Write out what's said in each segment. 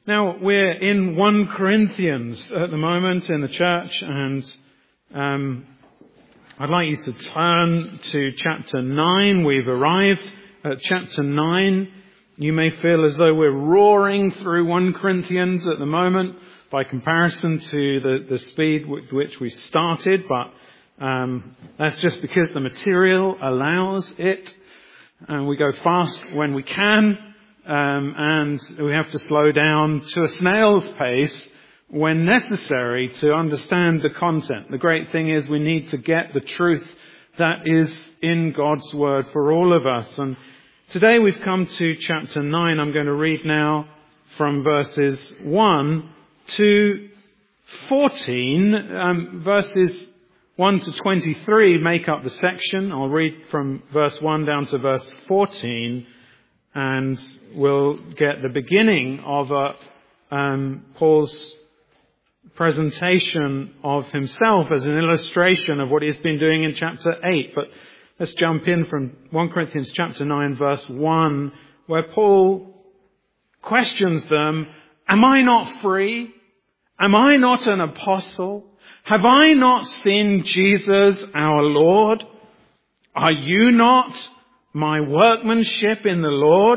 Now, we're in 1 Corinthians at the moment in the church, and I'd like you to turn to chapter 9. We've arrived at chapter 9. You may feel as though we're roaring through 1 Corinthians at the moment by comparison to the speed with which we started, but that's just because the material allows it. And we go fast when we can. And we have to slow down to a snail's pace when necessary to understand the content. The great thing is we need to get the truth that is in God's Word for all of us. And today we've come to chapter 9. I'm going to read now from verses 1 to 14. Verses 1 to 23 make up the section. I'll read from verse 1 down to verse 14. And we'll get the beginning of Paul's presentation of himself as an illustration of what he's been doing in chapter 8. But let's jump in from 1 Corinthians chapter 9 verse 1, where Paul questions them, am I not free? Am I not an apostle? Have I not seen Jesus our Lord? Are you not my workmanship in the Lord?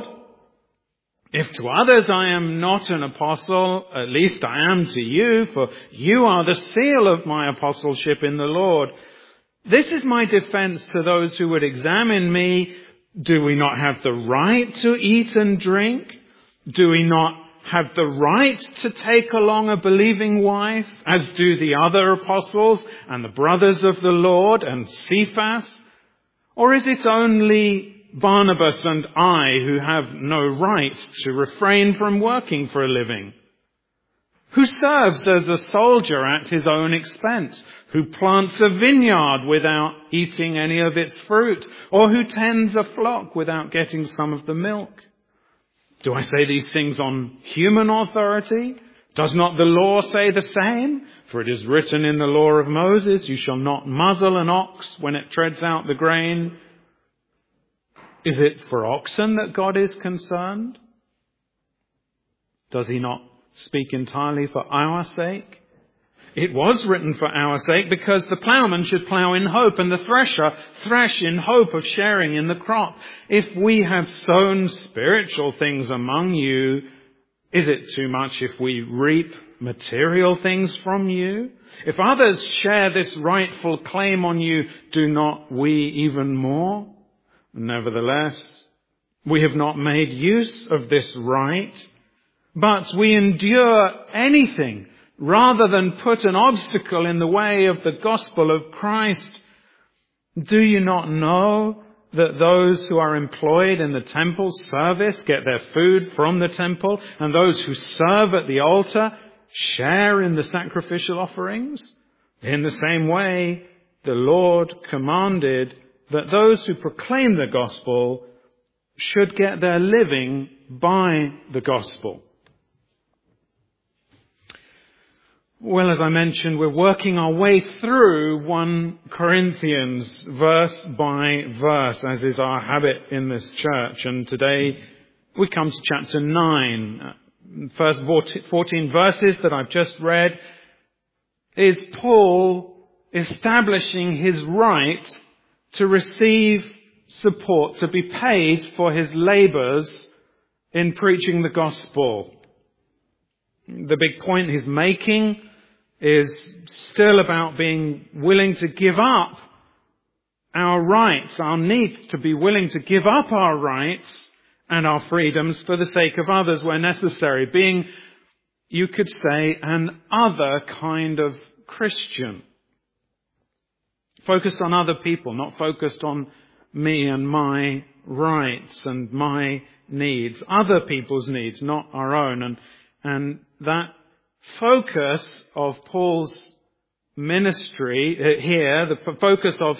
If to others I am not an apostle, at least I am to you, for you are the seal of my apostleship in the Lord. This is my defense to those who would examine me. Do we not have the right to eat and drink? Do we not have the right to take along a believing wife, as do the other apostles and the brothers of the Lord and Cephas? Or is it only Barnabas and I who have no right to refrain from working for a living? Who serves as a soldier at his own expense? Who plants a vineyard without eating any of its fruit? Or who tends a flock without getting some of the milk? Do I say these things on human authority? Does not the law say the same? For it is written in the law of Moses, you shall not muzzle an ox when it treads out the grain. Is it for oxen that God is concerned? Does he not speak entirely for our sake? It was written for our sake because the plowman should plow in hope and the thresher thresh in hope of sharing in the crop. If we have sown spiritual things among you, is it too much if we reap material things from you? If others share this rightful claim on you, do not we even more? Nevertheless, we have not made use of this right, but we endure anything rather than put an obstacle in the way of the gospel of Christ. Do you not know that those who are employed in the temple service get their food from the temple, and those who serve at the altar share in the sacrificial offerings? In the same way, the Lord commanded that those who proclaim the gospel should get their living by the gospel. Well, as I mentioned, we're working our way through 1 Corinthians verse by verse, as is our habit in this church. And today we come to chapter 9. First 14 verses that I've just read is Paul establishing his right to receive support, to be paid for his labors in preaching the gospel. The big point he's making is still about being willing to give up our rights, our need to be willing to give up our rights and our freedoms for the sake of others where necessary. Being, you could say, an other kind of Christian. Focused on other people, not focused on me and my rights and my needs. Other people's needs, not our own. And that focus of Paul's ministry here, the focus of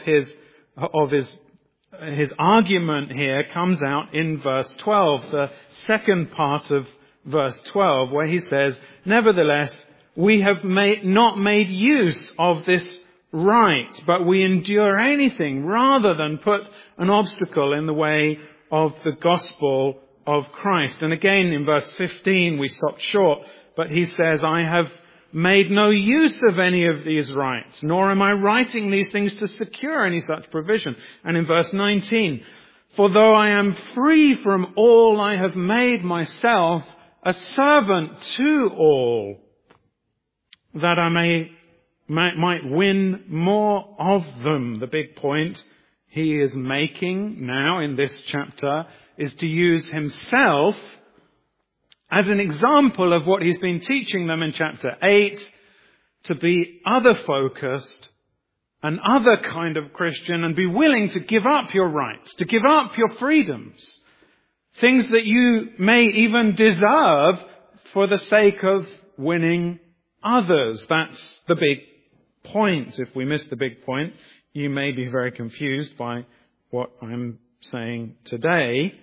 his argument here comes out in verse 12, the second part of verse 12, where he says, nevertheless, we have not made use of this right, but we endure anything rather than put an obstacle in the way of the gospel of Christ. And again, in verse 15, we stopped short, but he says, I have made no use of any of these rights, nor am I writing these things to secure any such provision. And in verse 19, for though I am free from all, I have made myself a servant to all, that I might win more of them. The big point he is making now in this chapter is to use himself as an example of what he's been teaching them in chapter 8, to be other-focused, an other kind of Christian, and be willing to give up your rights, to give up your freedoms, things that you may even deserve for the sake of winning others. That's the big point. If we miss the big point, you may be very confused by what I'm saying today.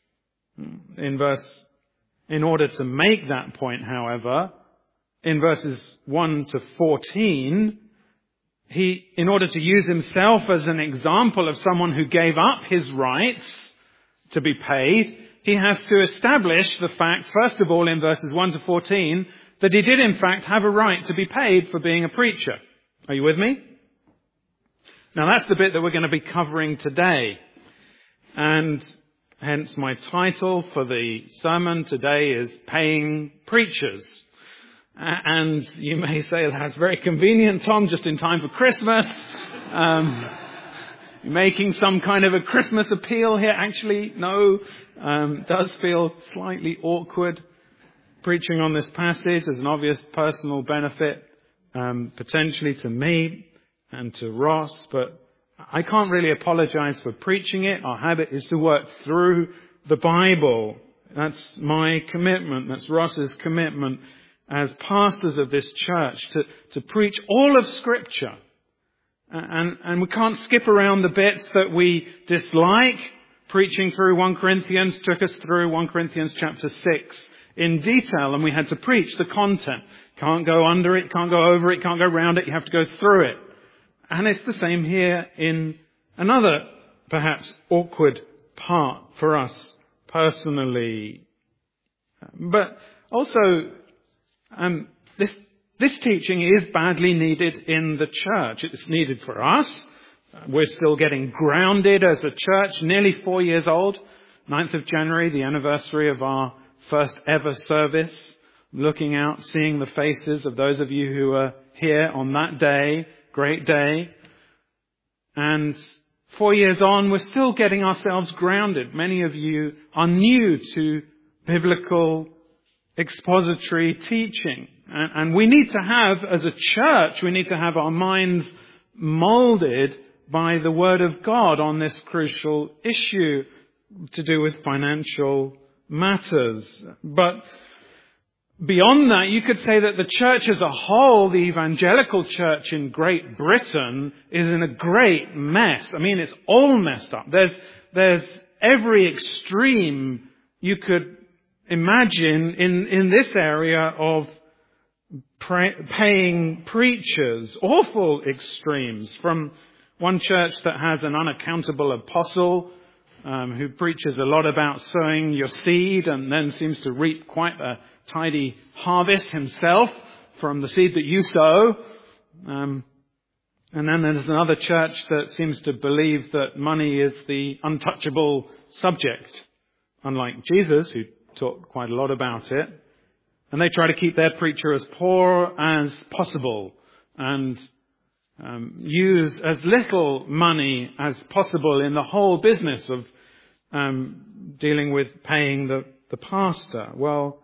In order to make that point, however, in verses 1 to 14, in order to use himself as an example of someone who gave up his rights to be paid, he has to establish the fact, first of all, in verses 1 to 14, that he did in fact have a right to be paid for being a preacher. Are you with me? Now that's the bit that we're going to be covering today. And hence my title for the sermon today is Paying Preachers. And you may say that's very convenient, Tom, just in time for Christmas. Making some kind of a Christmas appeal here. Actually, no, does feel slightly awkward preaching on this passage. There's an obvious personal benefit, potentially to me and to Ross, but I can't really apologize for preaching it. Our habit is to work through the Bible. That's my commitment. That's Ross's commitment as pastors of this church, to preach all of Scripture. And we can't skip around the bits that we dislike. Preaching through 1 Corinthians took us through 1 Corinthians chapter 6 in detail, and we had to preach the content. Can't go under it, can't go over it, can't go around it, you have to go through it. And it's the same here in another, perhaps, awkward part for us personally. But also, this teaching is badly needed in the church. It's needed for us. We're still getting grounded as a church, nearly 4 years old. 9th of January, the anniversary of our first ever service. Looking out, seeing the faces of those of you who were here on that day. Great day. And 4 years on, we're still getting ourselves grounded. Many of you are new to biblical expository teaching. And we need to have, as a church, we need to have our minds molded by the Word of God on this crucial issue to do with financial matters. But beyond that, you could say that the church as a whole, the evangelical church in Great Britain, is in a great mess. I mean, it's all messed up. There's every extreme you could imagine in this area of paying preachers. Awful extremes. From one church that has an unaccountable apostle who preaches a lot about sowing your seed and then seems to reap quite a tidy harvest himself from the seed that you sow. And then there's another church that seems to believe that money is the untouchable subject, unlike Jesus, who taught quite a lot about it. And they try to keep their preacher as poor as possible and use as little money as possible in the whole business of dealing with paying the pastor. Well,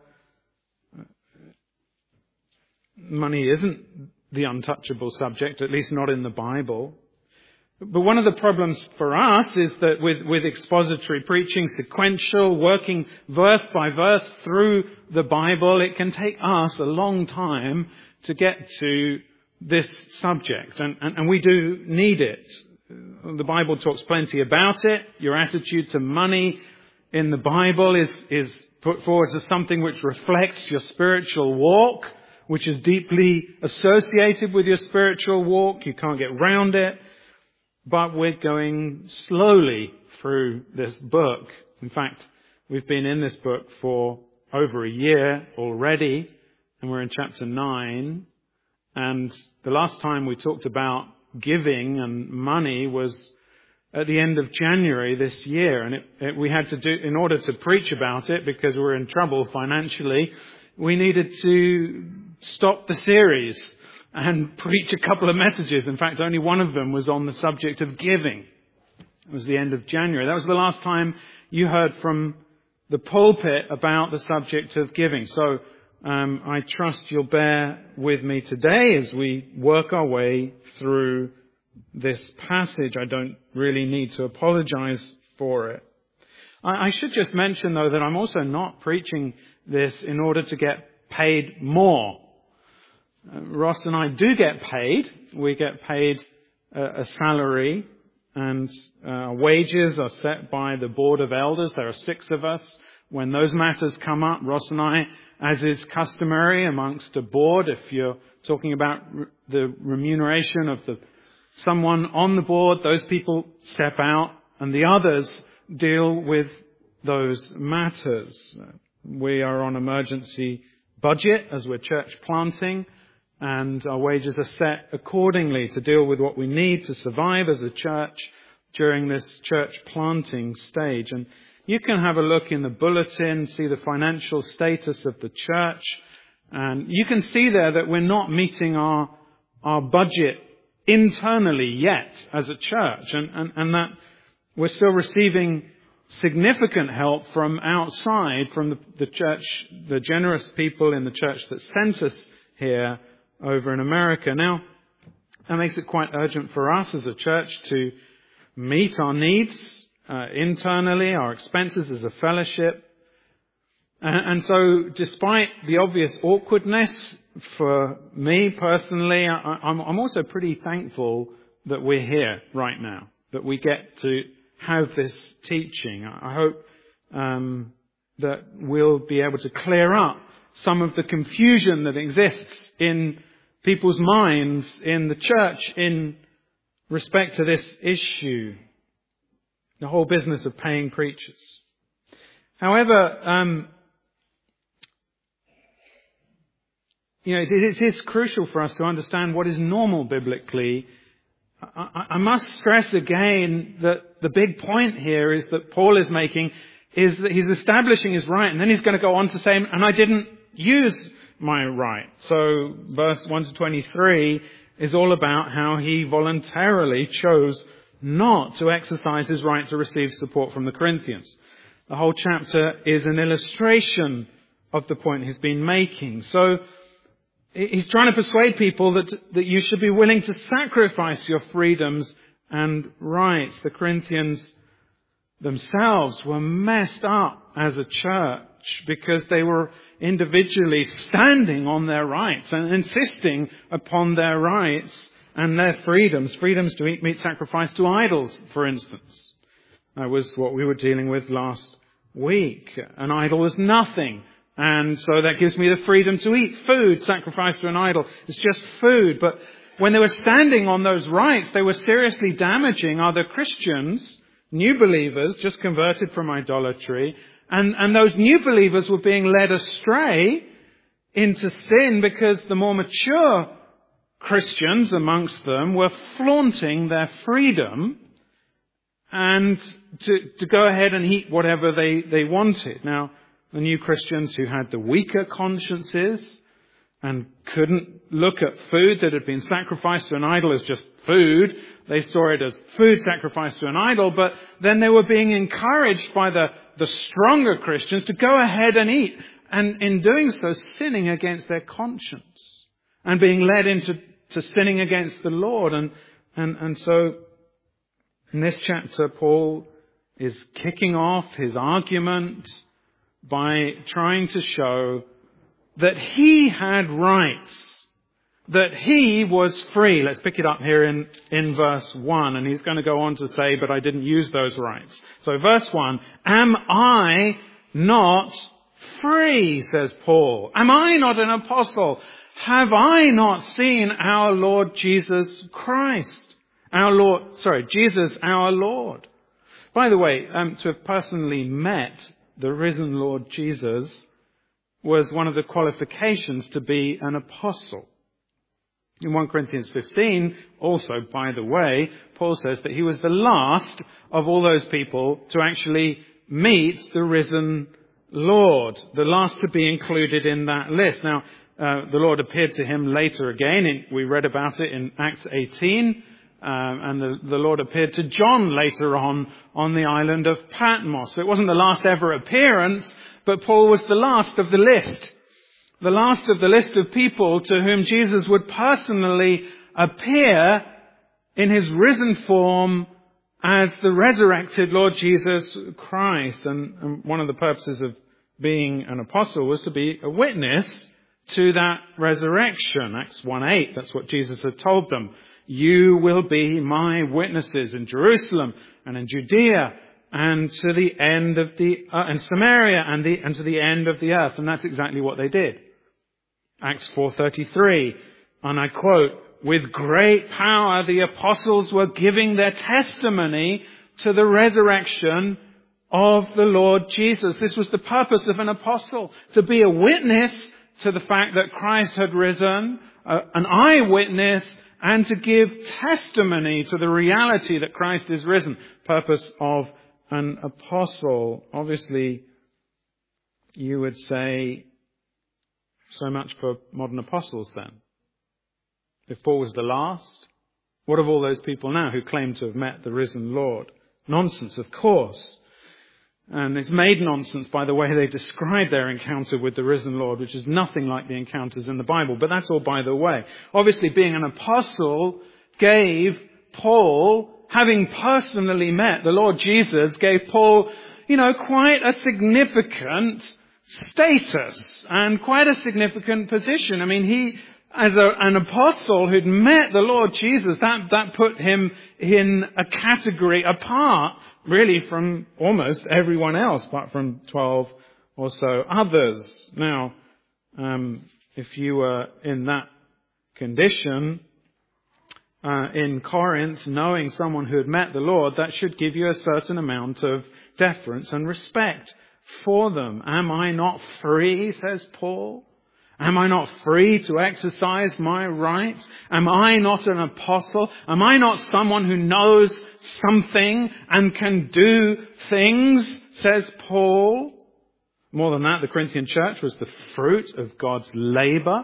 money isn't the untouchable subject, at least not in the Bible. But one of the problems for us is that with expository preaching, sequential, working verse by verse through the Bible, it can take us a long time to get to this subject. And we do need it. The Bible talks plenty about it. Your attitude to money in the Bible is put forward as something which reflects your spiritual walk, which is deeply associated with your spiritual walk. You can't get round it. But we're going slowly through this book. In fact, We've been in this book for over a year already, and we're in chapter 9. And the last time we talked about giving and money was at the end of January this year. And we had to do, in order to preach about it, because we were in trouble financially, we needed to stop the series and preach a couple of messages. In fact, only one of them was on the subject of giving. It was the end of January. That was the last time you heard from the pulpit about the subject of giving. So I trust you'll bear with me today as we work our way through this passage. I don't really need to apologize for it. I should just mention, though, that I'm also not preaching this in order to get paid more. Ross and I do get paid. We get paid a salary, and wages are set by the board of elders. There are 6 of us. When those matters come up, Ross and I, as is customary amongst a board, if you're talking about the remuneration of someone on the board, those people step out and the others deal with those matters. We are on emergency budget as we're church planting, and our wages are set accordingly to deal with what we need to survive as a church during this church planting stage. And you can have a look in the bulletin, see the financial status of the church, and you can see there that we're not meeting our budget internally yet as a church, and that we're still receiving significant help from outside, from the church, the generous people in the church that sent us here over in America. Now, that makes it quite urgent for us as a church to meet our needs internally, our expenses as a fellowship. And so, despite the obvious awkwardness for me personally, I'm also pretty thankful that we're here right now, that we get to have this teaching. I hope that we'll be able to clear up some of the confusion that exists in people's minds in the church in respect to this issue, the whole business of paying preachers. However, it is crucial for us to understand what is normal biblically. I must stress again that the big point here is that Paul is making is that he's establishing his right, and then he's going to go on to say, and I didn't use my right. So verse 1 to 23 is all about how he voluntarily chose not to exercise his right to receive support from the Corinthians. The whole chapter is an illustration of the point he's been making. So he's trying to persuade people that you should be willing to sacrifice your freedoms and rights. The Corinthians themselves were messed up as a church because they were individually standing on their rights and insisting upon their rights and their freedoms to eat meat sacrificed to idols, for instance. That was what we were dealing with last week. An idol is nothing. And so that gives me the freedom to eat food sacrificed to an idol. It's just food. But when they were standing on those rights, they were seriously damaging other Christians, new believers, just converted from idolatry. And those new believers were being led astray into sin because the more mature Christians amongst them were flaunting their freedom and to go ahead and eat whatever they wanted. Now, the new Christians who had the weaker consciences and couldn't look at food that had been sacrificed to an idol as just food. They saw it as food sacrificed to an idol, but then they were being encouraged by the stronger Christians to go ahead and eat, and in doing so, sinning against their conscience and being led into sinning against the Lord. And so in this chapter, Paul is kicking off his argument by trying to show that he had rights, that he was free. Let's pick it up here in verse 1, and he's going to go on to say, but I didn't use those rights. So verse 1, am I not free, says Paul. Am I not an apostle? Have I not seen our Lord Jesus Christ? Jesus our Lord. By the way, to have personally met the risen Lord Jesus was one of the qualifications to be an apostle. In 1 Corinthians 15, also, by the way, Paul says that he was the last of all those people to actually meet the risen Lord, the last to be included in that list. Now, the Lord appeared to him later again. We read about it in Acts 18. And the Lord appeared to John later on the island of Patmos. So it wasn't the last ever appearance, but Paul was the last of the list. The last of the list of people to whom Jesus would personally appear in his risen form as the resurrected Lord Jesus Christ. And one of the purposes of being an apostle was to be a witness to that resurrection. Acts 1:8, that's what Jesus had told them. You will be my witnesses in Jerusalem and in Judea and to the end of and Samaria and to the end of the earth. And that's exactly what they did. Acts 4:33, and I quote, with great power the apostles were giving their testimony to the resurrection of the Lord Jesus. This was the purpose of an apostle, to be a witness to the fact that Christ had risen, an eyewitness, and to give testimony to the reality that Christ is risen. Purpose of an apostle. Obviously, you would say, so much for modern apostles then. If Paul was the last, what of all those people now who claim to have met the risen Lord? Nonsense, of course. And it's made nonsense by the way they describe their encounter with the risen Lord, which is nothing like the encounters in the Bible. But that's all by the way. Obviously, being an apostle gave Paul, having personally met the Lord Jesus, gave Paul, quite a significant status and quite a significant position. I mean, he, as an apostle who'd met the Lord Jesus, that put him in a category apart, really, from almost everyone else, apart from 12 or so others. Now, if you were in that condition in Corinth, knowing someone who had met the Lord, that should give you a certain amount of deference and respect for them. Am I not free, says Paul? Am I not free to exercise my rights? Am I not an apostle? Am I not someone who knows something and can do things, says Paul? More than that, the Corinthian church was the fruit of God's labor,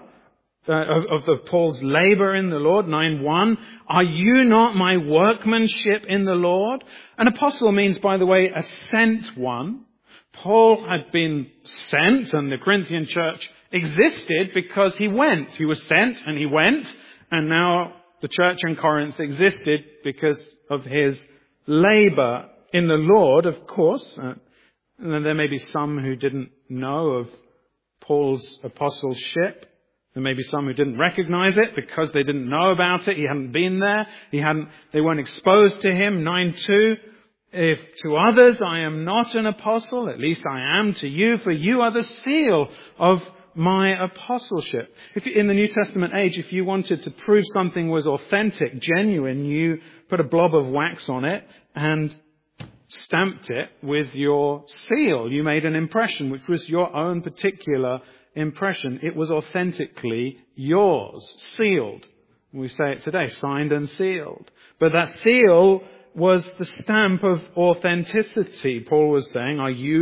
of Paul's labor in the Lord. 9:1, are you not my workmanship in the Lord? An apostle means, by the way, a sent one. Paul had been sent, and the Corinthian church existed because he went. He was sent and he went, and now the church in Corinth existed because of his labor in the Lord, of course. And then there may be some who didn't know of Paul's apostleship. There may be some who didn't recognize it because they didn't know about it. He hadn't been there. They weren't exposed to him. 9:2, if to others I am not an apostle, at least I am to you, for you are the seal of my apostleship. In the New Testament age, if you wanted to prove something was authentic, genuine, you put a blob of wax on it and stamped it with your seal. You made an impression, which was your own particular impression. It was authentically yours, sealed. We say it today, signed and sealed. But that seal was the stamp of authenticity. Paul was saying,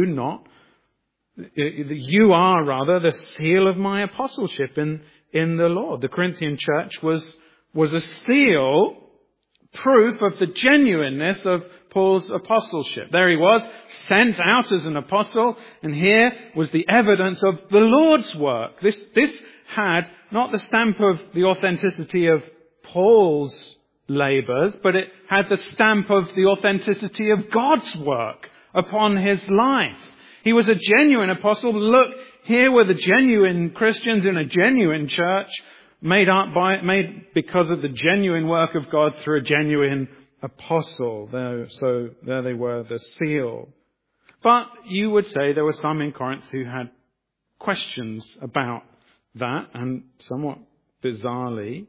you are rather the seal of my apostleship in the Lord. The Corinthian church was a seal, proof of the genuineness of Paul's apostleship. There he was, sent out as an apostle, and here was the evidence of the Lord's work. This had not the stamp of the authenticity of Paul's labors, but it had the stamp of the authenticity of God's work upon his life. He was a genuine apostle. Look, here were the genuine Christians in a genuine church, made because of the genuine work of God through a genuine apostle. So there they were, the seal. But you would say there were some in Corinth who had questions about that, and somewhat bizarrely,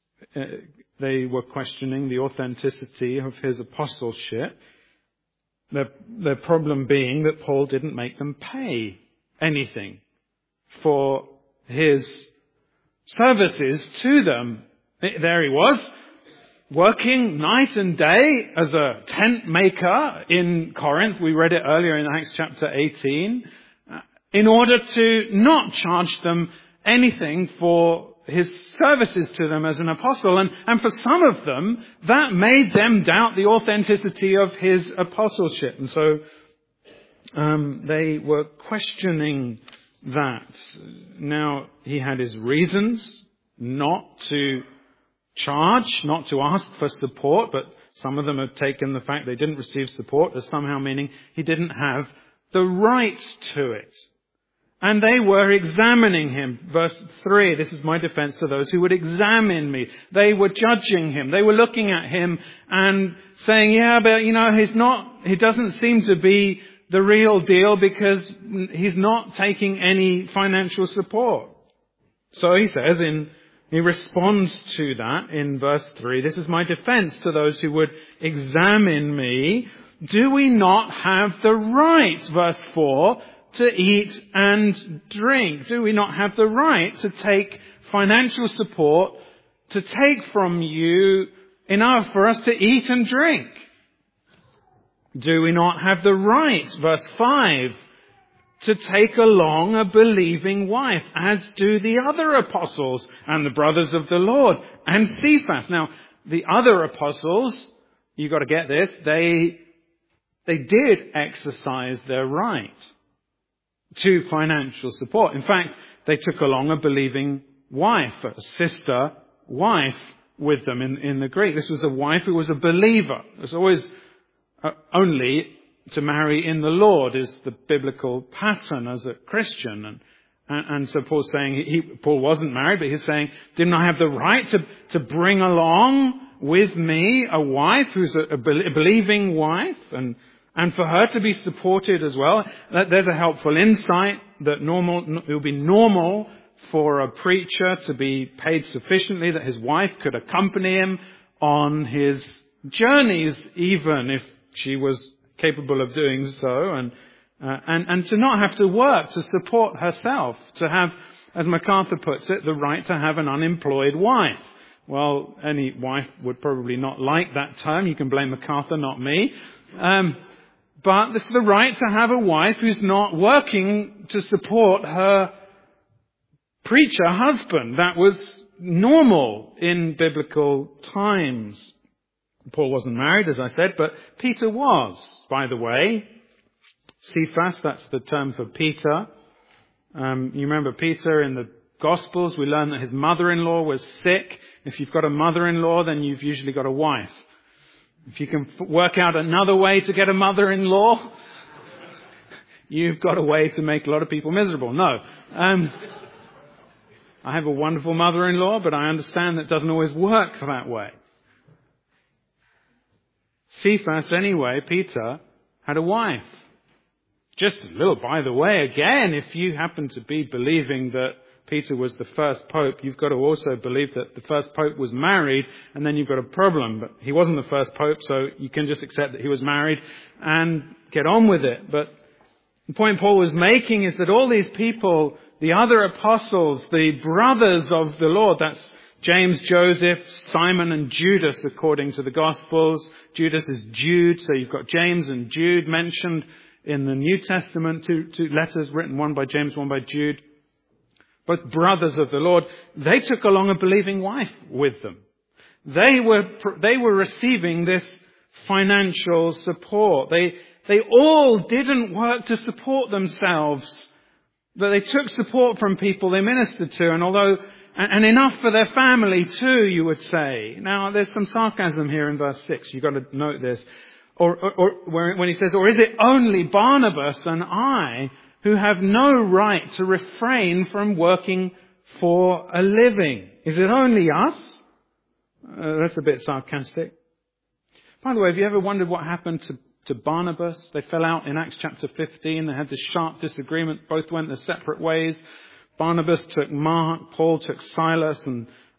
they were questioning the authenticity of his apostleship. The problem being that Paul didn't make them pay anything for his services to them. There he was, working night and day as a tent maker in Corinth. We read it earlier in Acts chapter 18. In order to not charge them anything for his services to them as an apostle. And for some of them, that made them doubt the authenticity of his apostleship. And so they were questioning that. Now, he had his reasons not to charge, not to ask for support, but some of them have taken the fact they didn't receive support as somehow meaning he didn't have the right to it. And they were examining him. Verse 3, this is my defense to those who would examine me. They were judging him. They were looking at him and saying, yeah, but he doesn't seem to be the real deal because he's not taking any financial support. So he says he responds to that in verse 3, this is my defense to those who would examine me. Do we not have the right, verse 4, to eat and drink? Do we not have the right to take financial support, to take from you enough for us to eat and drink? Do we not have the right, verse 5, to take along a believing wife, as do the other apostles and the brothers of the Lord and Cephas? Now, the other apostles, you've got to get this, they did exercise their right to financial support. In fact, they took along a believing wife, a sister wife with them in the Greek. This was a wife who was a believer. It was always only to marry in the Lord is the biblical pattern as a Christian. And so Paul's saying, Paul wasn't married, but he's saying, didn't I have the right to bring along with me a wife who's a believing wife and for her to be supported as well? There's a helpful insight that it would be normal for a preacher to be paid sufficiently that his wife could accompany him on his journeys, even if she was capable of doing so, and to not have to work to support herself, to have, as MacArthur puts it, the right to have an unemployed wife. Well, any wife would probably not like that term. You can blame MacArthur, not me. But it's the right to have a wife who's not working to support her preacher husband. That was normal in biblical times. Paul wasn't married, as I said, but Peter was, by the way. Cephas, that's the term for Peter. You remember Peter in the Gospels, we learn that his mother-in-law was sick. If you've got a mother-in-law, then you've usually got a wife. If you can work out another way to get a mother-in-law, you've got a way to make a lot of people miserable. No. I have a wonderful mother-in-law, but I understand that doesn't always work that way. Cephas, anyway, Peter, had a wife. Just a little by the way, again, if you happen to be believing that Peter was the first pope, you've got to also believe that the first pope was married, and then you've got a problem. But he wasn't the first pope, so you can just accept that he was married and get on with it. But the point Paul was making is that all these people, the other apostles, the brothers of the Lord, that's James, Joseph, Simon and Judas according to the Gospels. Judas is Jude, so you've got James and Jude mentioned in the New Testament, two letters written, one by James, one by Jude. Both brothers of the Lord, they took along a believing wife with them. They were receiving this financial support. They all didn't work to support themselves, but they took support from people they ministered to, and enough for their family too, you would say. Now, there's some sarcasm here in verse 6. You've got to note this. Or when he says, or is it only Barnabas and I who have no right to refrain from working for a living? Is it only us? That's a bit sarcastic. By the way, have you ever wondered what happened to Barnabas? They fell out in Acts chapter 15. They had this sharp disagreement. Both went their separate ways. Barnabas took Mark, Paul took Silas, and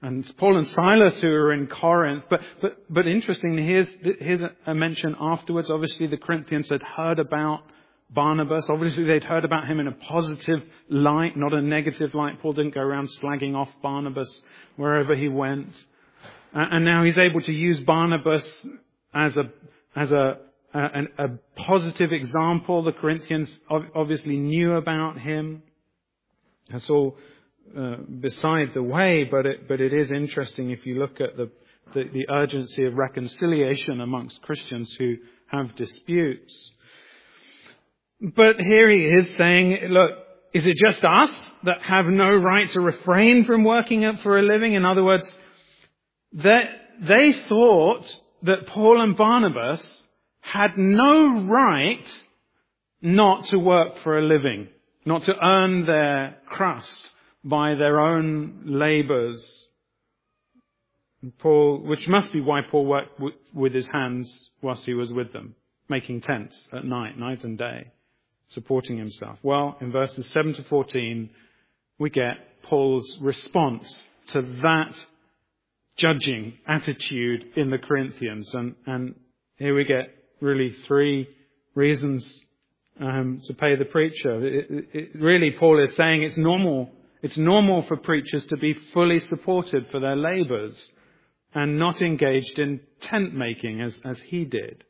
and Paul and Silas who are in Corinth. But interestingly, here's a mention afterwards. Obviously, the Corinthians had heard about Barnabas. Obviously, they'd heard about him in a positive light, not a negative light. Paul didn't go around slagging off Barnabas wherever he went. And now he's able to use Barnabas as a positive example. The Corinthians obviously knew about him. That's all beside the way, but it is interesting if you look at the urgency of reconciliation amongst Christians who have disputes. But here he is saying, look, is it just us that have no right to refrain from working for a living? In other words, they thought that Paul and Barnabas had no right not to work for a living, not to earn their crust by their own labours. Which must be why Paul worked with his hands whilst he was with them, making tents at night and day, supporting himself. Well, in verses 7 to 14, we get Paul's response to that judging attitude in the Corinthians. And here we get really 3 reasons to pay the preacher. Really, Paul is saying it's normal for preachers to be fully supported for their labours and not engaged in tent making as he did.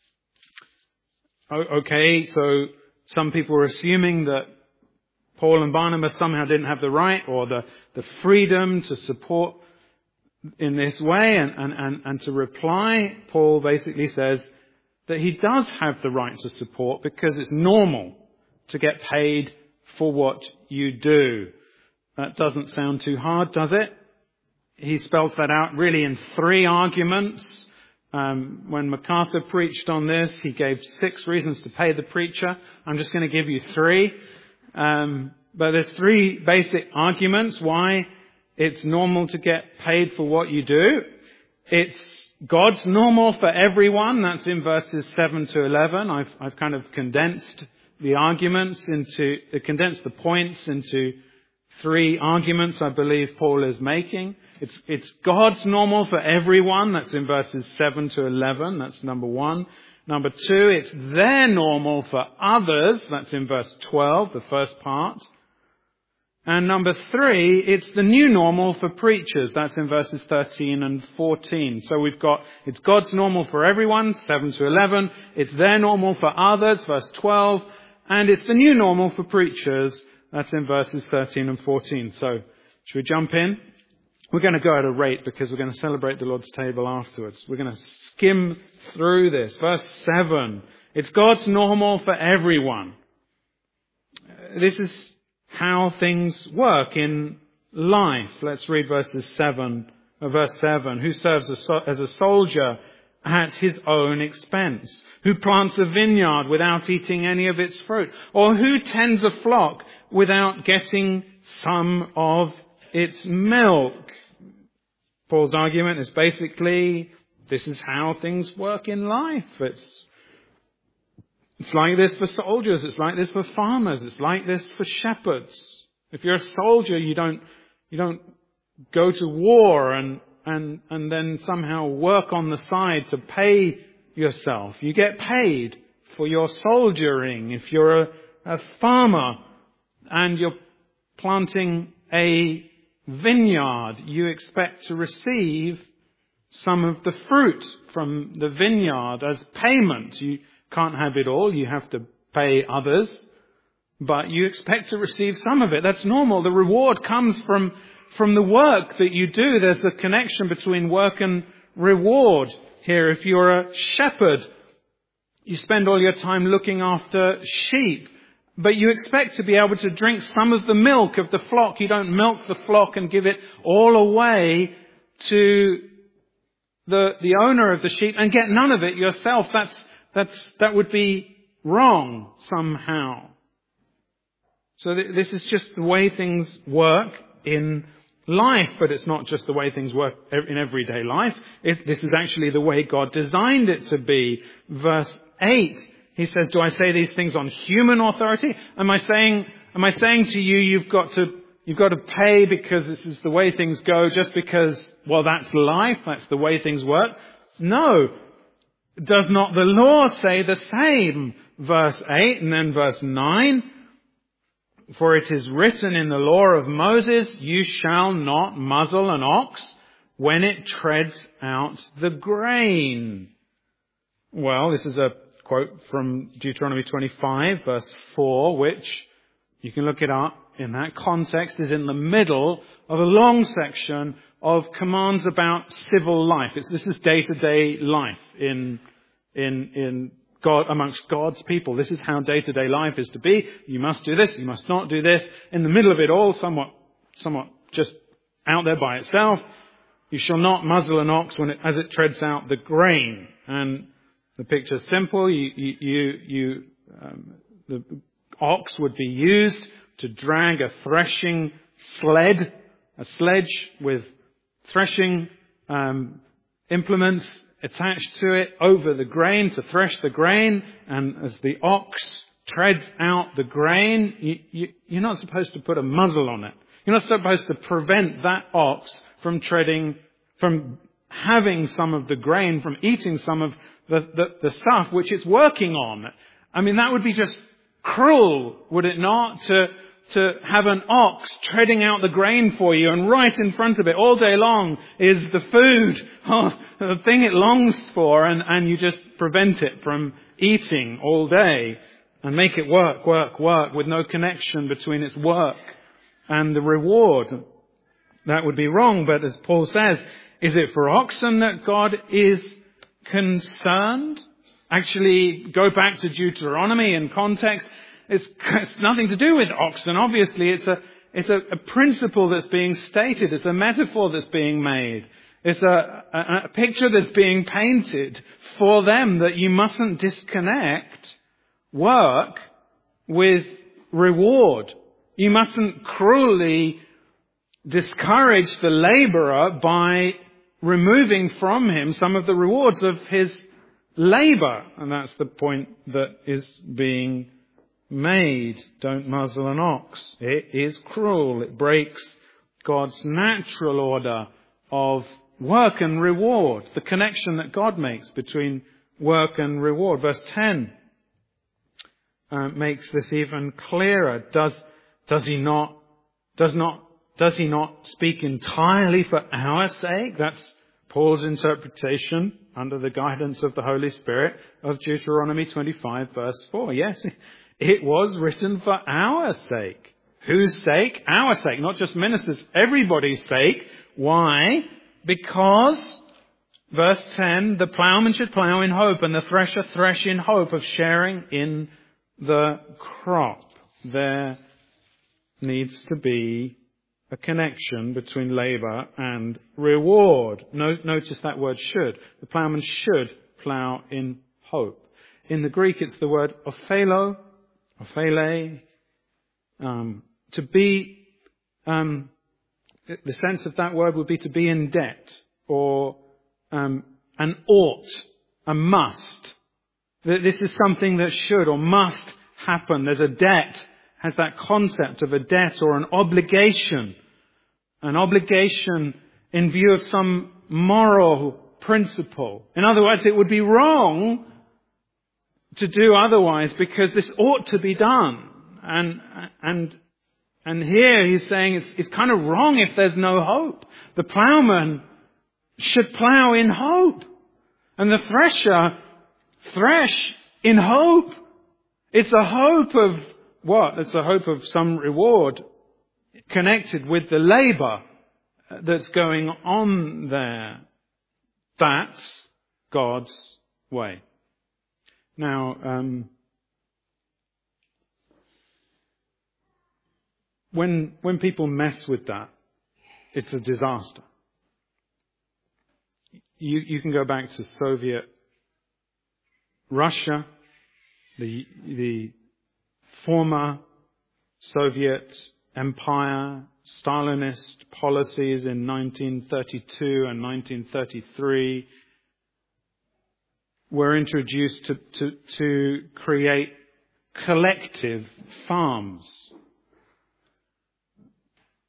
Okay, so some people are assuming that Paul and Barnabas somehow didn't have the right or the freedom to support in this way. And to reply, Paul basically says that he does have the right to support because it's normal to get paid for what you do. That doesn't sound too hard, does it? He spells that out really in 3 arguments. When MacArthur preached on this, he gave 6 reasons to pay the preacher. I'm just going to give you 3. But there's 3 basic arguments why it's normal to get paid for what you do. It's God's normal for everyone. That's in verses 7 to 11. I've kind of condensed the points into 3 arguments I believe Paul is making. It's God's normal for everyone. That's in verses 7 to 11. That's number 1. Number 2, it's their normal for others. That's in verse 12, the first part. And number 3, it's the new normal for preachers. That's in verses 13 and 14. So we've got, it's God's normal for everyone, 7 to 11. It's their normal for others, verse 12. And it's the new normal for preachers. That's in verses 13 and 14. So, should we jump in? We're going to go at a rate because we're going to celebrate the Lord's table afterwards. We're going to skim through this. Verse 7. It's God's normal for everyone. This is how things work in life. Let's read verse 7. Who serves as a soldier at his own expense? Who plants a vineyard without eating any of its fruit? Or who tends a flock without getting some of its milk? Paul's argument is basically, this is how things work in life. It's like this for soldiers. It's like this for farmers. It's like this for shepherds. If you're a soldier, you don't go to war and then somehow work on the side to pay yourself. You get paid for your soldiering. If you're a farmer and you're planting a vineyard, you expect to receive some of the fruit from the vineyard as payment. You can't have it all. You have to pay others, but you expect to receive some of it. That's normal. The reward comes from the work that you do. There's a connection between work and reward here. If you're a shepherd, you spend all your time looking after sheep, but you expect to be able to drink some of the milk of the flock. You don't milk the flock and give it all away to the owner of the sheep and get none of it yourself. That would be wrong somehow. So this is just the way things work in life, but it's not just the way things work in everyday life. This is actually the way God designed it to be. Verse 8, he says, do I say these things on human authority? Am I saying to you, you've got to you've got to pay because this is the way things go, just because, well, that's life, that's the way things work. No. Does not the law say the same? Verse 8 and then verse 9. For it is written in the law of Moses, you shall not muzzle an ox when it treads out the grain. Well, this is a quote from Deuteronomy 25, verse 4, which you can look it up in that context, is in the middle of a long section of commands about civil life. This is day-to-day life in God, amongst God's people. This is how day-to-day life is to be. You must do this, you must not do this. In the middle of it all, somewhat just out there by itself, you shall not muzzle an ox as it treads out the grain. And the picture's simple. The ox would be used to drag a threshing sled, a sledge with threshing implements attached to it over the grain to thresh the grain. And as the ox treads out the grain, you're not supposed to put a muzzle on it. You're not supposed to prevent that ox from having some of the grain, from eating some of the stuff which it's working on. I mean, that would be just cruel, would it not, to have an ox treading out the grain for you, and right in front of it all day long is the food, the thing it longs for, and you just prevent it from eating all day and make it work with no connection between its work and the reward. That would be wrong, but as Paul says, is it for oxen that God is concerned? Actually, go back to Deuteronomy in context. It's nothing to do with oxen. Obviously, it's a principle that's being stated. It's a metaphor that's being made. It's a picture that's being painted for them, that you mustn't disconnect work with reward. You mustn't cruelly discourage the laborer by removing from him some of the rewards of his labor. And that's the point that is being made. Don't muzzle an ox. It is cruel. It breaks God's natural order of work and reward, the connection that God makes between work and reward. Verse 10 makes this even clearer. Does he not speak entirely for our sake? That's Paul's interpretation under the guidance of the Holy Spirit of Deuteronomy 25 verse 4. Yes, it was written for our sake. Whose sake? Our sake. Not just ministers, everybody's sake. Why? Because, verse 10, the plowman should plow in hope and the thresher thresh in hope of sharing in the crop. There needs to be a connection between labour and reward. Notice that word should. The ploughman should plough in hope. In the Greek, it's the word ophelo, ophele. To be, the sense of that word would be to be in debt, or an ought, a must. This is something that should or must happen. There's a debt. Has that concept of a debt or an obligation in view of some moral principle. In other words, it would be wrong to do otherwise because this ought to be done. And here he's saying it's kind of wrong if there's no hope. The plowman should plow in hope, and the thresher thresh in hope. It's a hope of what? It's a hope of some reward connected with the labour that's going on there. That's God's way. Now, when people mess with that, it's a disaster. You can go back to Soviet Russia, the former Soviet Empire, Stalinist policies in 1932 and 1933 were introduced to create collective farms.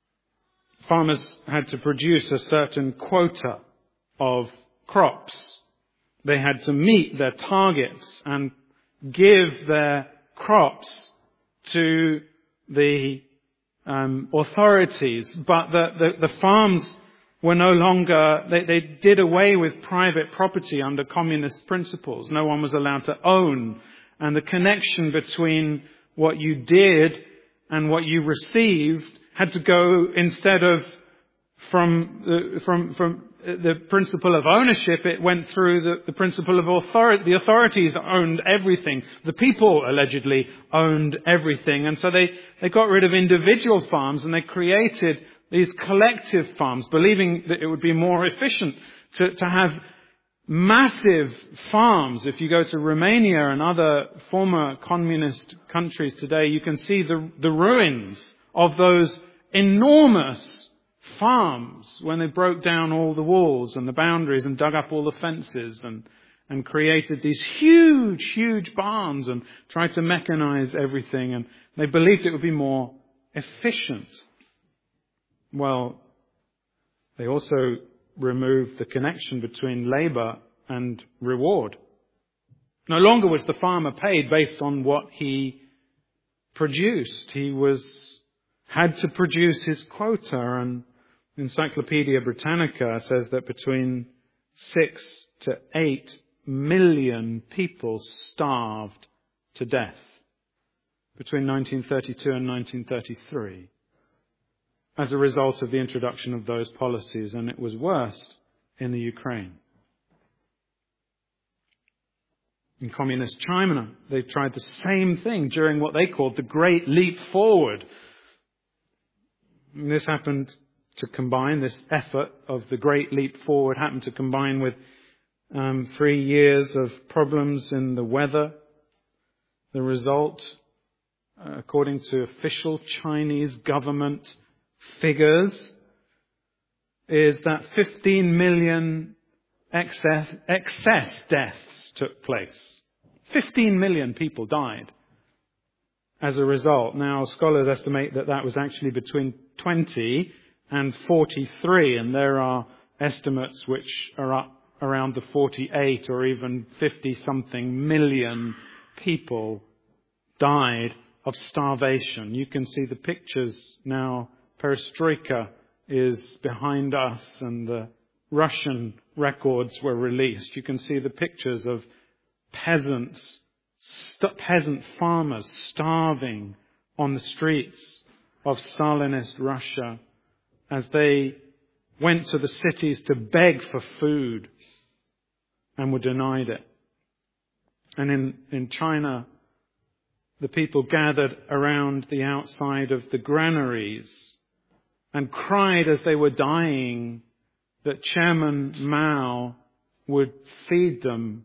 farmers had to produce a certain quota of crops. They had to meet their targets and give their crops to the authorities. But the farms were no longer, they did away with private property under communist principles. No one was allowed to own. And the connection between what you did and what you received had to go, instead of from the principle of ownership, it went through the principle of authority. The authorities owned everything. The people allegedly owned everything. And so they got rid of individual farms and they created these collective farms, believing that it would be more efficient to have massive farms. If you go to Romania and other former communist countries today, you can see the ruins of those enormous farms when they broke down all the walls and the boundaries and dug up all the fences and created these huge, huge barns and tried to mechanize everything. And they believed it would be more efficient. Well, they also removed the connection between labor and reward. No longer was the farmer paid based on what he produced. He had to produce his quota, and Encyclopedia Britannica says that between 6 to 8 million people starved to death between 1932 and 1933 as a result of the introduction of those policies, and it was worse in the Ukraine. In communist China, they tried the same thing during what they called the Great Leap Forward. And this happened to combine, this effort of the Great Leap Forward happened to combine with 3 years of problems in the weather. The result, according to official Chinese government figures, is that 15 million excess deaths took place. 15 million people died as a result. Now, scholars estimate that was actually between 20 and 43, and there are estimates which are up around the 48 or even 50-something million people died of starvation. You can see the pictures now. Perestroika is behind us and the Russian records were released. You can see the pictures of peasant farmers starving on the streets of Stalinist Russia as they went to the cities to beg for food and were denied it. And in China, the people gathered around the outside of the granaries and cried as they were dying that Chairman Mao would feed them.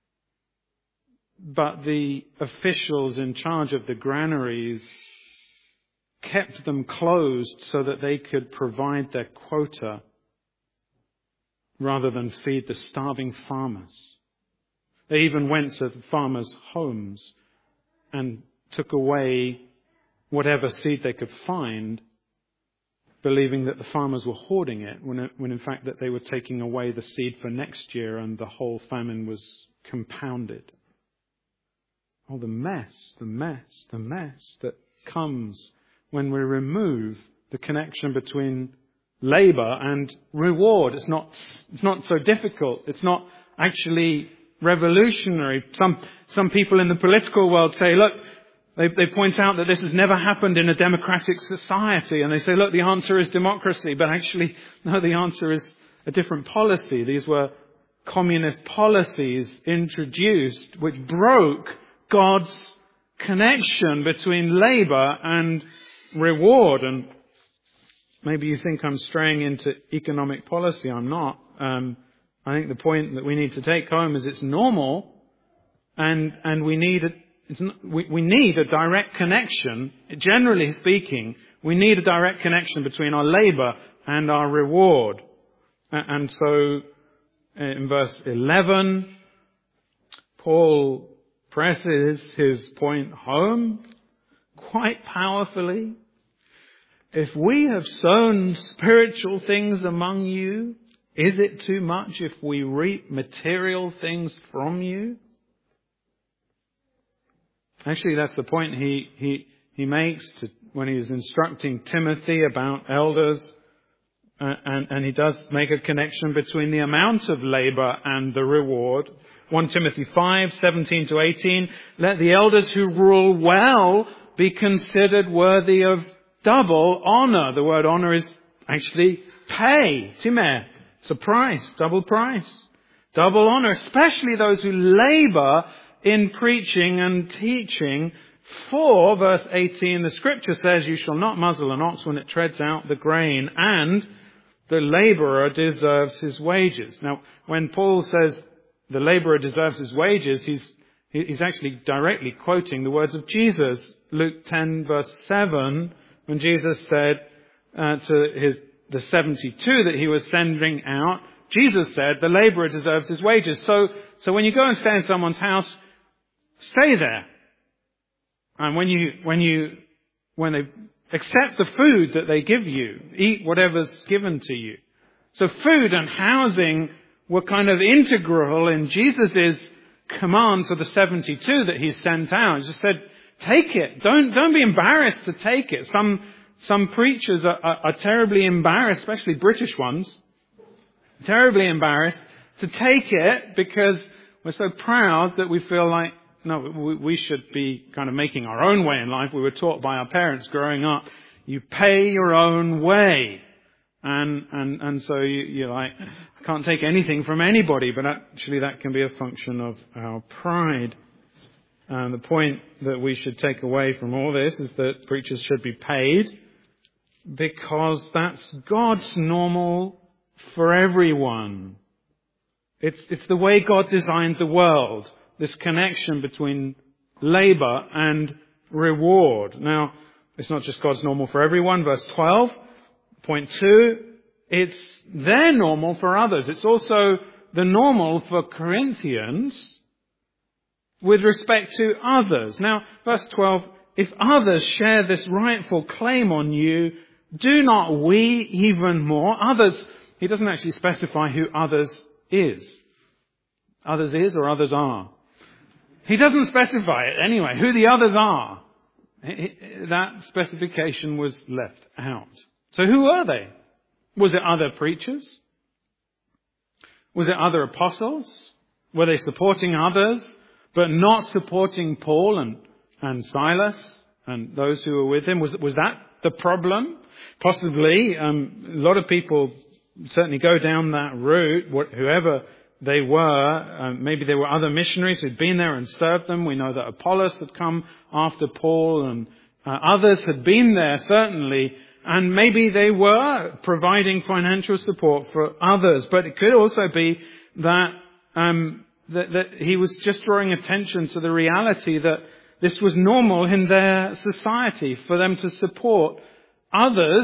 But the officials in charge of the granaries kept them closed so that they could provide their quota rather than feed the starving farmers. They even went to the farmers' homes and took away whatever seed they could find, believing that the farmers were hoarding it, when in fact that they were taking away the seed for next year and the whole famine was compounded. Oh, the mess that comes when we remove the connection between labor and reward. It's not so difficult. It's not actually revolutionary. Some people in the political world say, look, they point out that this has never happened in a democratic society. And they say, look, the answer is democracy. But actually, no, the answer is a different policy. These were communist policies introduced which broke God's connection between labor and reward. And maybe you think I'm straying into economic policy. I'm not. I think the point that we need to take home is it's normal, and we need a direct connection. Generally speaking, we need a direct connection between our labor and our reward. And so in verse 11, Paul presses his point home quite powerfully. if we have sown spiritual things among you, is it too much if we reap material things from you? Actually, that's the point he makes when he's instructing Timothy about elders. And he does make a connection between the amount of labor and the reward. 1 Timothy 5:17-18, let the elders who rule well be considered worthy of double honor. The word honor is actually pay, timeh. It's a price, double price. Double honor, especially those who labor in preaching and teaching. For, verse 18, the scripture says, you shall not muzzle an ox when it treads out the grain, and the laborer deserves his wages. Now, when Paul says the laborer deserves his wages, he's actually directly quoting the words of Jesus. Luke 10 verse 7, when Jesus said to the 72 that he was sending out, Jesus said the laborer deserves his wages. So when you go and stay in someone's house, stay there. And when they accept the food that they give you, eat whatever's given to you. So food and housing were kind of integral in Jesus' command to the 72 that he sent out. He just said, take it. Don't be embarrassed to take it. Some preachers are terribly embarrassed, especially British ones, terribly embarrassed to take it because we're so proud that we feel like, no, we should be kind of making our own way in life. We were taught by our parents growing up, you pay your own way. And so you're like, I can't take anything from anybody, but actually that can be a function of our pride. And the point that we should take away from all this is that preachers should be paid because that's God's normal for everyone. It's the way God designed the world. This connection between labor and reward. Now, it's not just God's normal for everyone. Verse 12, point 2, it's their normal for others. It's also the normal for Corinthians with respect to others. Now, verse 12, if others share this rightful claim on you, do not we even more? Others, he doesn't actually specify who others is. Others is or others are. He doesn't specify it anyway, who the others are. That specification was left out. So who are they? Was it other preachers? Was it other apostles? Were they supporting others, but not supporting Paul and Silas and those who were with him? Was that the problem? Possibly. A lot of people certainly go down that route, whoever they were. Maybe there were other missionaries who'd been there and served them. We know that Apollos had come after Paul, and others had been there, certainly. And maybe they were providing financial support for others. But it could also be that he was just drawing attention to the reality that this was normal in their society for them to support other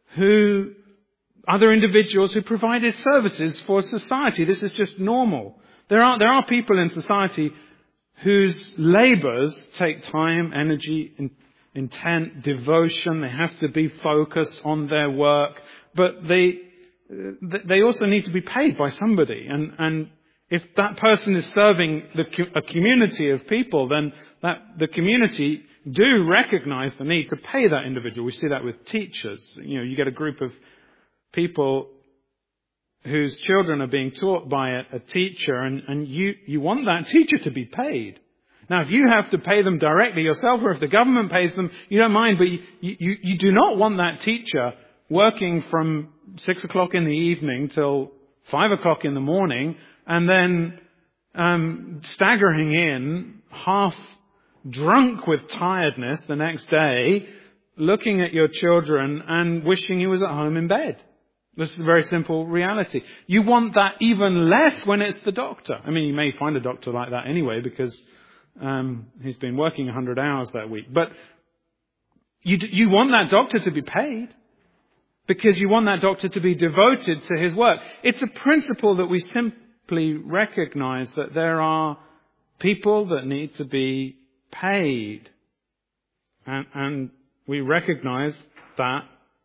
individuals who provided services for society. This is just normal. There are people in society whose labors take time, energy, intent, devotion. They have to be focused on their work, but they also need to be paid by somebody. And if that person is serving a community of people, then the community do recognize the need to pay that individual. We see that with teachers. You get a group of people whose children are being taught by a teacher, and you want that teacher to be paid. Now, if you have to pay them directly yourself, or if the government pays them, you don't mind, but you do not want that teacher working from 6 o'clock in the evening till 5 o'clock in the morning, and then staggering in, half drunk with tiredness the next day, looking at your children and wishing he was at home in bed. This is a very simple reality. You want that even less when it's the doctor. I mean, you may find a doctor like that anyway because he's been working 100 hours that week. But you want that doctor to be paid because you want that doctor to be devoted to his work. It's a principle that we simply recognize that there are people that need to be paid. And we recognize that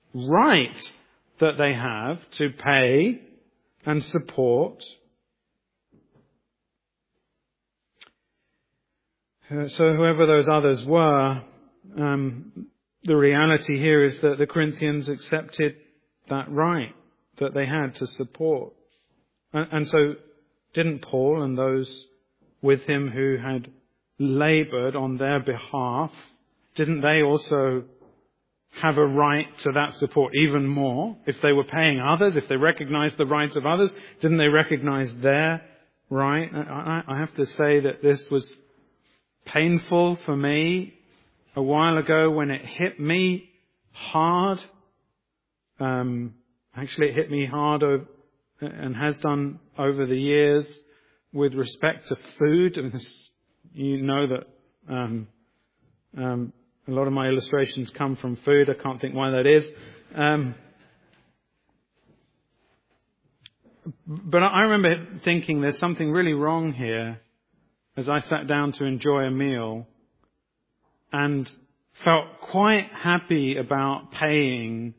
right that they have to pay and support. So whoever those others were, the reality here is that the Corinthians accepted that right that they had to support. And so didn't Paul and those with him who had labored on their behalf, didn't they also have a right to that support even more? If they were paying others, if they recognized the rights of others, didn't they recognize their right? I have to say that this was painful for me a while ago when it hit me hard. Actually, it hit me hard and has done over the years with respect to food. And you know that a lot of my illustrations come from food. I can't think why that is. But I remember thinking there's something really wrong here as I sat down to enjoy a meal and felt quite happy about paying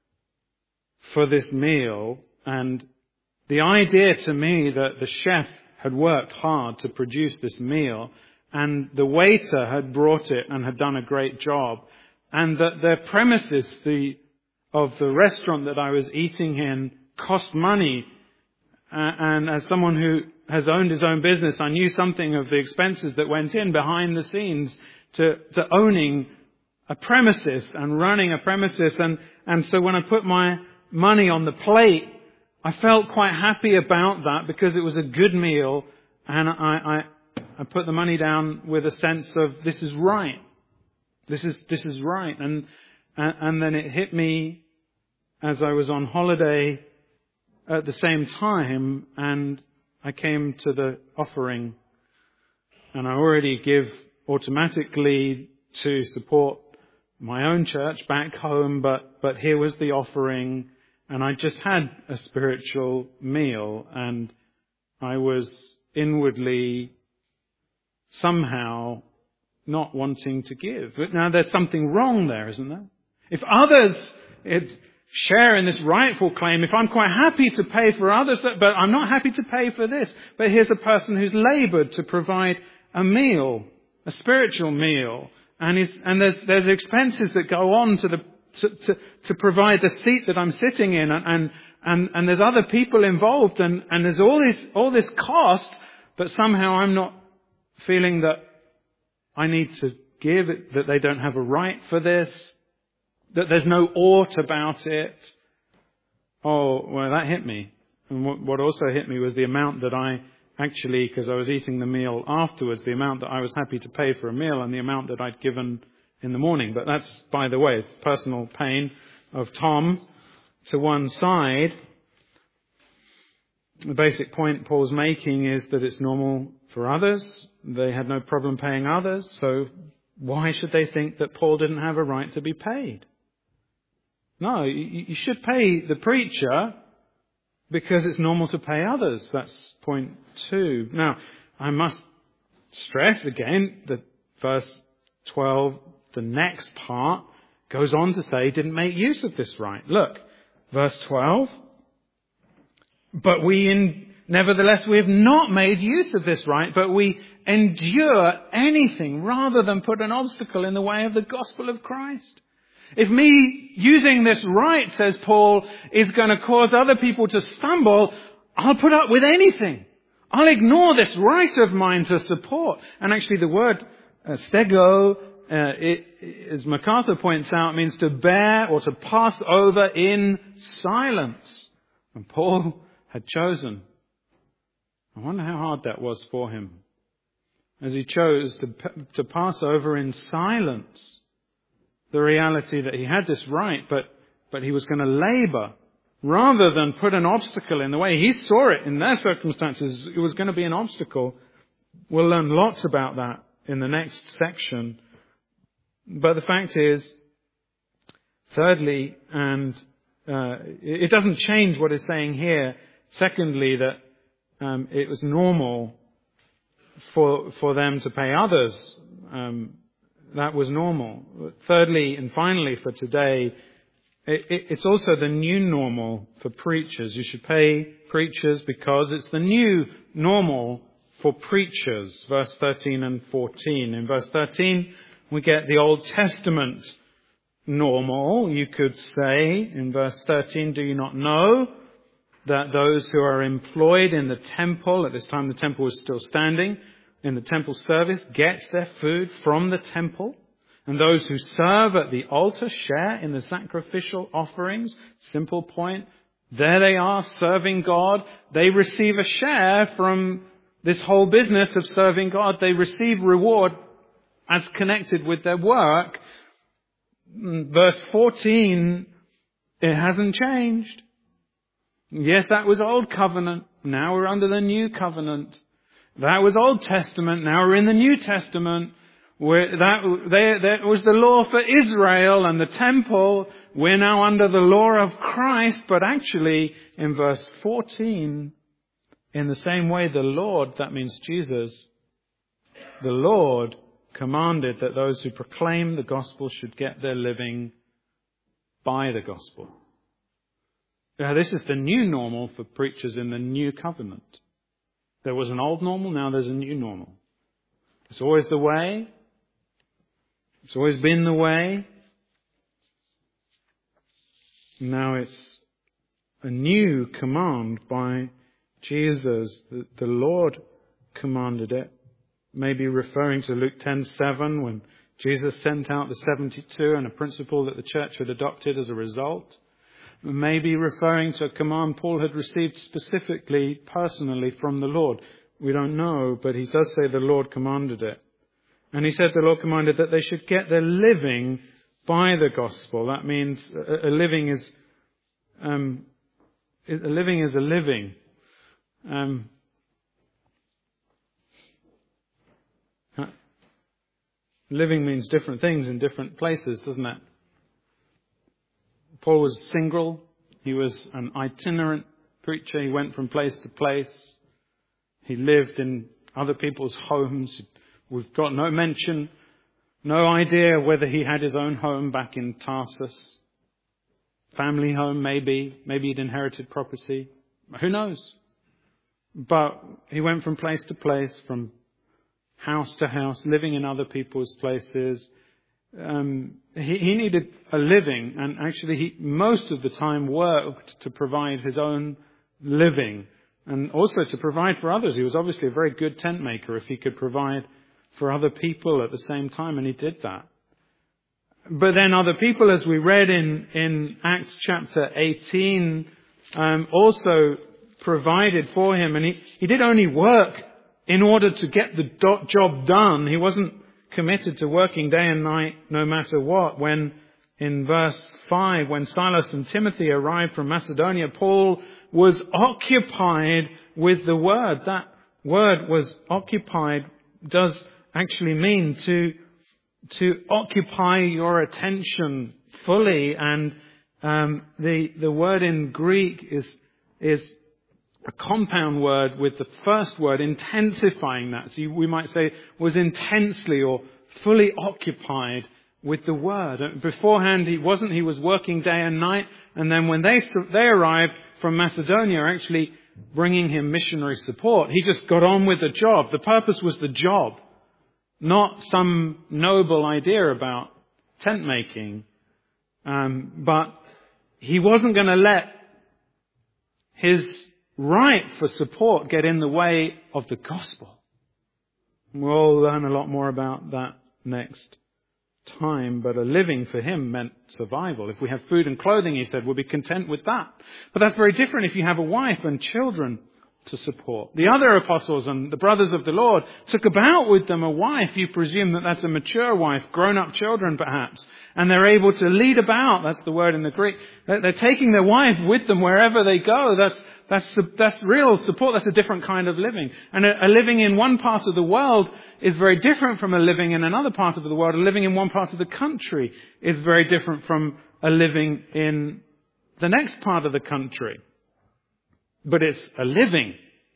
for this meal. And the idea to me that the chef had worked hard to produce this meal and the waiter had brought it and had done a great job, and that the premises of the restaurant that I was eating in cost money. And as someone who has owned his own business, I knew something of the expenses that went in behind the scenes to owning a premises and running a premises. And so when I put my money on the plate, I felt quite happy about that because it was a good meal, and I put the money down with a sense of this is right. This is right. And then it hit me as I was on holiday at the same time, and I came to the offering, and I already give automatically to support my own church back home, but here was the offering, and I just had a spiritual meal, and I was inwardly somehow not wanting to give. But now there's something wrong there, isn't there? If others share in this rightful claim, if I'm quite happy to pay for others, but I'm not happy to pay for this. But here's a person who's labored to provide a meal, a spiritual meal, and there's expenses that go on to provide the seat that I'm sitting in, and there's other people involved, and there's all this cost, but somehow I'm not feeling that I need to give, that they don't have a right for this, that there's no ought about it. Oh, well, that hit me. And what also hit me was the amount that I actually, because I was eating the meal afterwards, the amount that I was happy to pay for a meal and the amount that I'd given in the morning. But that's, by the way, it's personal pain of Tom to one side. The basic point Paul's making is that it's normal for others. They had no problem paying others. So why should they think that Paul didn't have a right to be paid? No, you should pay the preacher because it's normal to pay others. That's point 2. Now, I must stress again that verse 12, the next part, goes on to say, didn't make use of this right. Look, verse 12. But nevertheless, we have not made use of this right, but we endure anything rather than put an obstacle in the way of the gospel of Christ. If me using this right, says Paul, is going to cause other people to stumble, I'll put up with anything. I'll ignore this right of mine to support. And actually the word stego, as MacArthur points out, means to bear or to pass over in silence. And Paul had chosen. I wonder how hard that was for him. As he chose to pass over in silence the reality that he had this right, but he was going to labor rather than put an obstacle in the way. He saw it in their circumstances. It was going to be an obstacle. We'll learn lots about that in the next section. But the fact is, thirdly, and it doesn't change what it's saying here. Secondly, that it was normal for them to pay others. That was normal. Thirdly and finally for today, It's also the new normal for preachers. You should pay preachers because it's the new normal for preachers. Verse 13 and 14. In verse 13, we get the Old Testament normal. You could say in verse 13, do you not know that those who are employed in the temple, at this time the temple was still standing, in the temple service, get their food from the temple? And those who serve at the altar share in the sacrificial offerings. Simple point. There they are, serving God. They receive a share from this whole business of serving God. They receive reward as connected with their work. Verse 14, it hasn't changed. Yes, that was Old Covenant. Now we're under the New Covenant. That was Old Testament. Now we're in the New Testament. That was the law for Israel and the temple. We're now under the law of Christ. But actually, in verse 14, in the same way the Lord, that means Jesus, the Lord commanded that those who proclaim the gospel should get their living by the gospel. Now, this is the new normal for preachers in the new covenant. There was an old normal, now there's a new normal. It's always the way. It's always been the way. Now it's a new command by Jesus. The Lord commanded it. Maybe referring to Luke 10:7 when Jesus sent out the 72 and a principle that the church had adopted as a result. Maybe referring to a command Paul had received specifically, personally from the Lord. We don't know, but he does say the Lord commanded it. And he said the Lord commanded that they should get their living by the gospel. That means a living is a living. Living means different things in different places, doesn't it? Paul was single. He was an itinerant preacher. He went from place to place. He lived in other people's homes. We've got no mention, no idea whether he had his own home back in Tarsus. Family home, maybe. Maybe he'd inherited property. Who knows? But he went from place to place, from house to house, living in other people's places. He needed a living, and actually he most of the time worked to provide his own living and also to provide for others. He was obviously a very good tent maker if he could provide for other people at the same time, and he did that. But then other people, as we read in Acts chapter 18, also provided for him, and he did only work in order to get the job done. He wasn't committed to working day and night no matter what. When in verse 5, when Silas and Timothy arrived from Macedonia, Paul was occupied with the word. That word was occupied does actually mean to occupy your attention fully. And the word in Greek is a compound word with the first word intensifying that. So we might say was intensely or fully occupied with the word. Beforehand he wasn't. He was working day and night. And then when they arrived from Macedonia, actually bringing him missionary support, he just got on with the job. The purpose was the job, not some noble idea about tent making. But he wasn't going to let his right for support get in the way of the gospel. We'll learn a lot more about that next time, but a living for him meant survival. If we have food and clothing, he said, we'll be content with that. But that's very different if you have a wife and children to support. The other apostles and the brothers of the Lord took about with them a wife. You presume that that's a mature wife, grown-up children perhaps, and they're able to lead about. That's the word in the Greek. They're taking their wife with them wherever they go. That's real support. That's a different kind of living. And a living in one part of the world is very different from a living in another part of the world. A living in one part of the country is very different from a living in the next part of the country. But it's a living.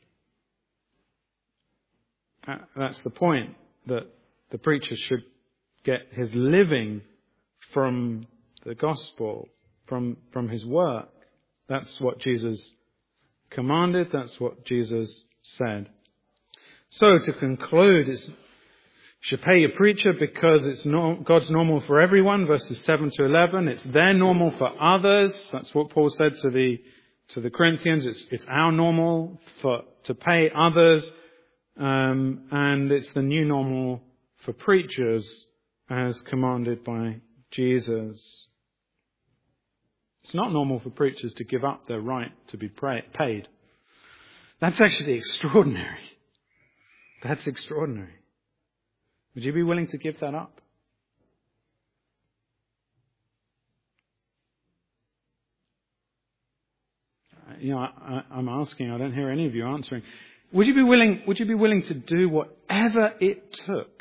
That's the point, that the preacher should get his living from the gospel, from His work. That's what Jesus commanded. That's what Jesus said. So to conclude, you should pay your preacher because it's God's normal for everyone, verses 7 to 11. It's their normal for others. That's what Paul said to the Corinthians. It's our normal to pay others. And it's the new normal for preachers as commanded by Jesus. It's not normal for preachers to give up their right to be paid. That's actually extraordinary. That's extraordinary. Would you be willing to give that up? I'm asking. I don't hear any of you answering. Would you be willing to do whatever it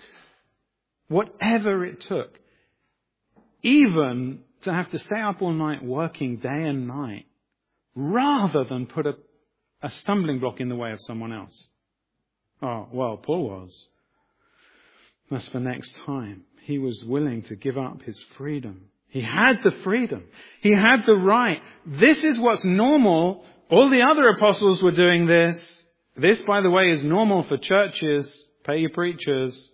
took, even to have to stay up all night working day and night, rather than put a stumbling block in the way of someone else? Oh, well, Paul was. That's for next time. He was willing to give up his freedom. He had the freedom. He had the right. This is what's normal. All the other apostles were doing this. This, by the way, is normal for churches. Pay your preachers.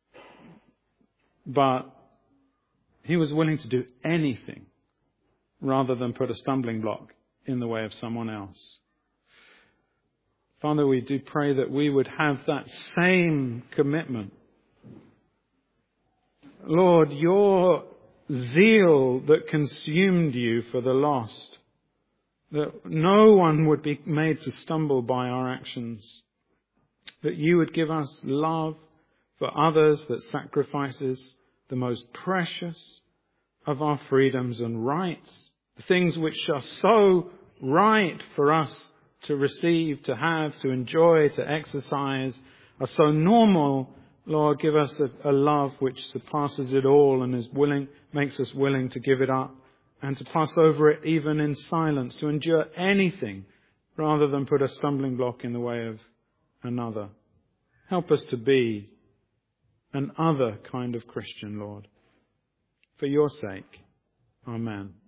But he was willing to do anything rather than put a stumbling block in the way of someone else. Father, we do pray that we would have that same commitment. Lord, your zeal that consumed you for the lost, that no one would be made to stumble by our actions, that you would give us love for others that sacrifices the most precious of our freedoms and rights, the things which are so right for us to receive, to have, to enjoy, to exercise, are so normal. Lord, give us a love which surpasses it all and makes us willing to give it up and to pass over it even in silence, to endure anything rather than put a stumbling block in the way of another. Help us to be an other kind of Christian, Lord. For your sake. Amen.